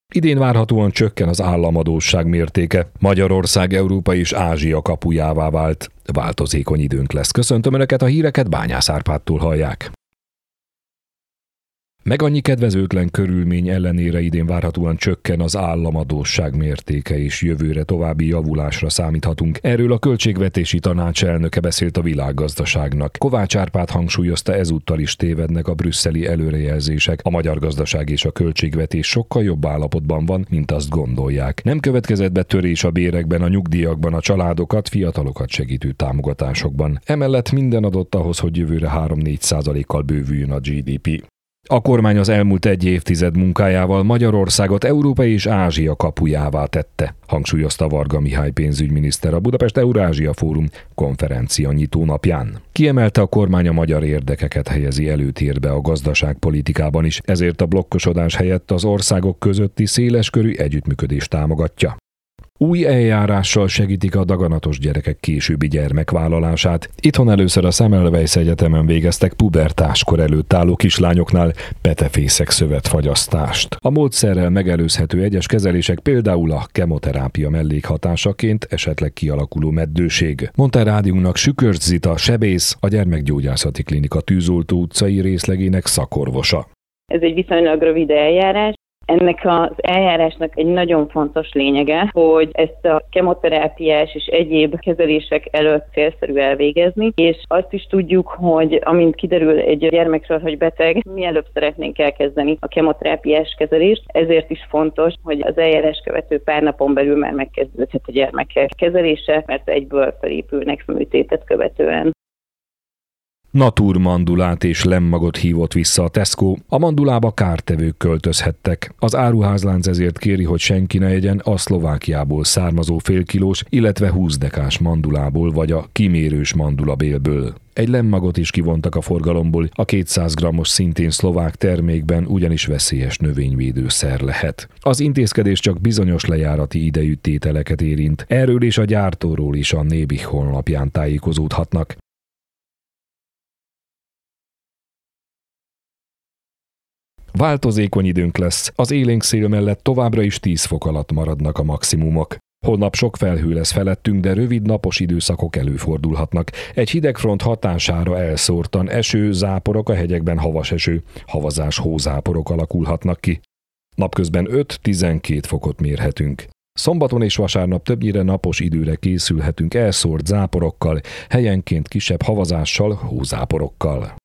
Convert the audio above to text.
Idén várhatóan csökken az államadósság mértéke. Magyarország Európa és Ázsia kapujává vált. Változékony időnk lesz. Köszöntöm Önöket, a híreket Bányász Árpádtól hallják. Meg annyi kedvezőtlen körülmény ellenére idén várhatóan csökken az államadósság mértéke, és jövőre további javulásra számíthatunk. Erről a Költségvetési Tanács elnöke beszélt a Világgazdaságnak. Kovács Árpád hangsúlyozta, ezúttal is tévednek a brüsszeli előrejelzések. A magyar gazdaság és a költségvetés sokkal jobb állapotban van, mint azt gondolják. Nem következett be törés a bérekben, a nyugdíjakban, a családokat, fiatalokat segítő támogatásokban. Emellett minden adott ahhoz, hogy jövőre 3-4%-kal bővüljön a GDP. A kormány az elmúlt egy évtized munkájával Magyarországot Európa és Ázsia kapujává tette, hangsúlyozta Varga Mihály pénzügyminiszter a Budapest Eurázsia Fórum konferencia nyitó napján. Kiemelte, a kormány a magyar érdekeket helyezi előtérbe a gazdaságpolitikában is, ezért a blokkosodás helyett az országok közötti széleskörű együttműködést támogatja. Új eljárással segítik a daganatos gyerekek későbbi gyermekvállalását. Itthon először a Semmelweis Egyetemen végeztek pubertáskor előtt álló kislányoknál petefészek szövetfagyasztást. A módszerrel megelőzhető egyes kezelések, például a kemoterápia mellékhatásaként esetleg kialakuló meddőség, mondta rádiónak Sükös Zita sebész, a Gyermekgyógyászati Klinika Tűzoltó utcai részlegének szakorvosa. Ez egy viszonylag rövid eljárás. Ennek az eljárásnak egy nagyon fontos lényege, hogy ezt a kemoterápiás és egyéb kezelések előtt célszerű elvégezni, és azt is tudjuk, hogy amint kiderül egy gyermekről, hogy beteg, mielőbb szeretnénk elkezdeni a kemoterápiás kezelést, ezért is fontos, hogy az eljárás követő pár napon belül már megkezdődhet a gyermekek kezelése, mert egyből felépülnek műtétet követően. Naturmandulát és lemmagot hívott vissza a Tesco, a mandulába kártevők költözhettek. Az áruházlánc ezért kéri, hogy senki ne egyen a Szlovákiából származó félkilós, illetve 20 dekás mandulából vagy a kimérős mandulabélből. Egy lemmagot is kivontak a forgalomból, a 200 g-os szintén szlovák termékben ugyanis veszélyes növényvédőszer lehet. Az intézkedés csak bizonyos lejárati idejű tételeket érint. Erről és a gyártóról is a Nébih honlapján tájékozódhatnak. Változékony időnk lesz, az élénk szél mellett továbbra is 10 fok alatt maradnak a maximumok. Holnap sok felhő lesz felettünk, de rövid napos időszakok előfordulhatnak. Egy hidegfront hatására elszórtan eső, záporok, a hegyekben havas eső, havazás, hózáporok alakulhatnak ki. Napközben 5-12 fokot mérhetünk. Szombaton és vasárnap többnyire napos időre készülhetünk elszórt záporokkal, helyenként kisebb havazással, hózáporokkal.